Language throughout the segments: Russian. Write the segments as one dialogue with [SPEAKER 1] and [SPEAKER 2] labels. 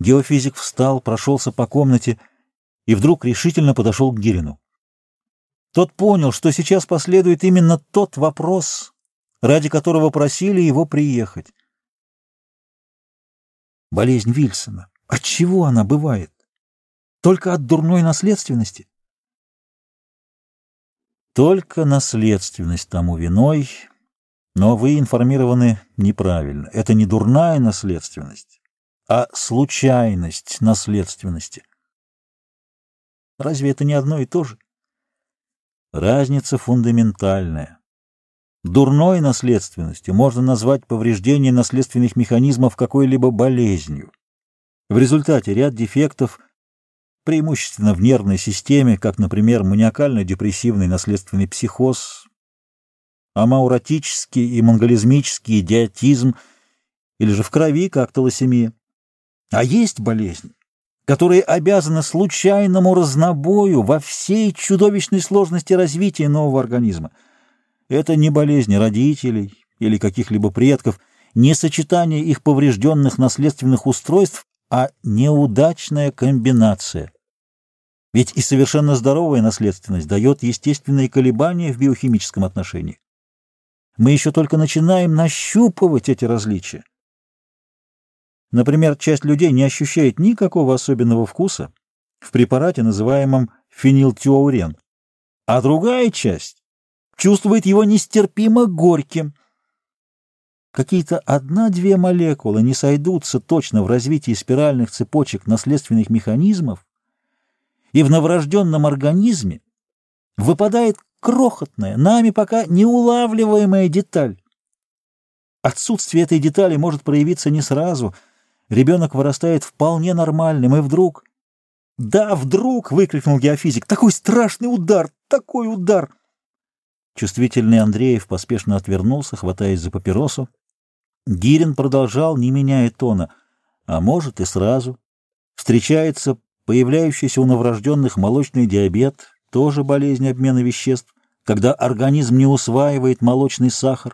[SPEAKER 1] Геофизик встал, прошелся по комнате и вдруг решительно подошел к Гирину. Тот понял, что сейчас последует именно тот вопрос, ради которого просили его приехать. Болезнь Вильсона. От чего она бывает? Только от дурной наследственности? Только наследственность тому виной, но вы информированы неправильно. Это не дурная наследственность, а случайность наследственности. Разве это не одно и то же? Разница фундаментальная. Дурной наследственностью можно назвать повреждение наследственных механизмов какой-либо болезнью. В результате ряд дефектов, преимущественно в нервной системе, как, например, маниакально-депрессивный наследственный психоз, амауратический и монголизмический идиотизм, или же в крови, как талассемия. А есть болезни, которые обязаны случайному разнобою во всей чудовищной сложности развития нового организма. Это не болезни родителей или каких-либо предков, не сочетание их поврежденных наследственных устройств, а неудачная комбинация. Ведь и совершенно здоровая наследственность дает естественные колебания в биохимическом отношении. Мы еще только начинаем нащупывать эти различия. Например, часть людей не ощущает никакого особенного вкуса в препарате, называемом фенилтиоурен, а другая часть чувствует его нестерпимо горьким. Какие-то одна-две молекулы не сойдутся точно в развитии спиральных цепочек наследственных механизмов, и в новорожденном организме выпадает крохотная, нами пока неулавливаемая деталь. Отсутствие этой детали может проявиться не сразу. Ребенок вырастает вполне нормальным, и вдруг... «Да, вдруг!» — выкрикнул геофизик. «Такой страшный удар! Такой удар!» Чувствительный Андреев поспешно отвернулся, хватаясь за папиросу. Гирин продолжал, не меняя тона. А может и сразу. Встречается появляющийся у новорожденных молочный диабет, тоже болезнь обмена веществ, когда организм не усваивает молочный сахар,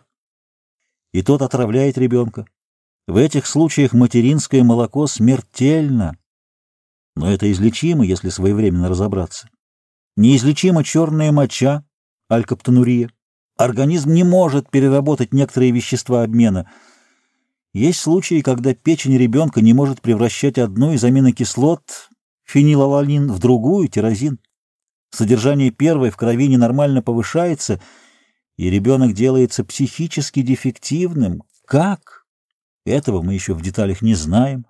[SPEAKER 1] и тот отравляет ребенка. В этих случаях материнское молоко смертельно. Но это излечимо, если своевременно разобраться. Неизлечима черная моча, алькоптонурия. Организм не может переработать некоторые вещества обмена. Есть случаи, когда печень ребенка не может превращать одну из аминокислот, фенилаланин, в другую, тирозин. Содержание первой в крови ненормально повышается, и ребенок делается психически дефективным. Как? Этого мы еще в деталях не знаем.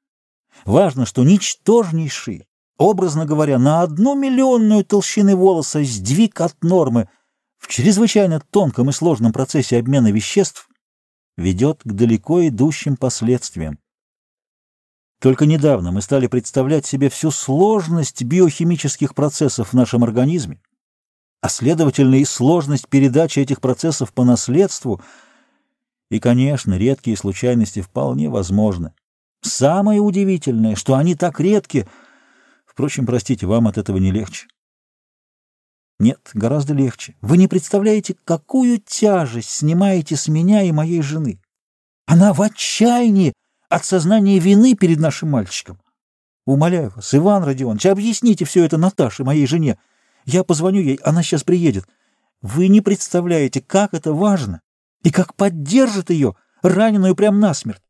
[SPEAKER 1] Важно, что ничтожнейший, образно говоря, на 1/1000000 толщины волоса сдвиг от нормы в чрезвычайно тонком и сложном процессе обмена веществ ведет к далеко идущим последствиям. Только недавно мы стали представлять себе всю сложность биохимических процессов в нашем организме, а следовательно и сложность передачи этих процессов по наследству, и, конечно, редкие случайности вполне возможны. Самое удивительное, что они так редки. Впрочем, простите, вам от этого не легче. Нет, гораздо легче. Вы не представляете, какую тяжесть снимаете с меня и моей жены. Она в отчаянии от сознания вины перед нашим мальчиком. Умоляю вас, Иван Родионович, объясните все это Наташе, моей жене. Я позвоню ей, она сейчас приедет. Вы не представляете, как это важно и как поддержит ее, раненую прямо насмерть.